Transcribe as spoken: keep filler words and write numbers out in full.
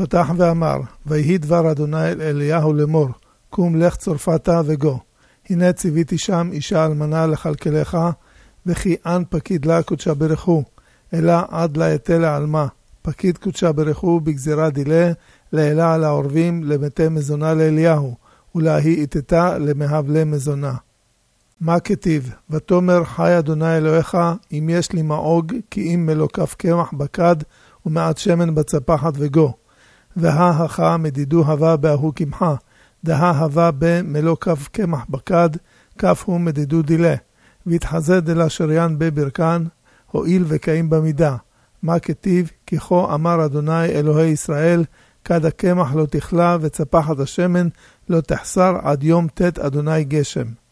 פתח ואמר, ויהי דבר אדוני אל אליהו לאמור, קום לך צרפתה וגו. הנה ציוויתי שם אישה אלמנה לכלכלך, וכי אין פקיד לה קודשה ברכו, אלא עד לה יתה לעלמה. פקיד קודשה ברכו בגזירה דילה, לעלה על העורבים, למתי מזונה לאליהו, ולהי איתתה למהבלי מזונה. מה כתיב? ותאמר חי אדוני אלוהיך, אם יש לי מאוג, כי אם מלוא כף קמח בקד, ומעט שמן בצפחת וגו. והה הכה מדידו הווה באהו קמחה, דה הווה במלוא כף קמח בקד, כף הוא מדידו דילה. והתחזה דלה שריין בברכן, הועיל וקיים במידה. מה כתיב? כי כה אמר אדוני אלוהי ישראל, כד הקמח לא תכלה וצפחת השמן לא תחסר עד יום תת אדוני גשם.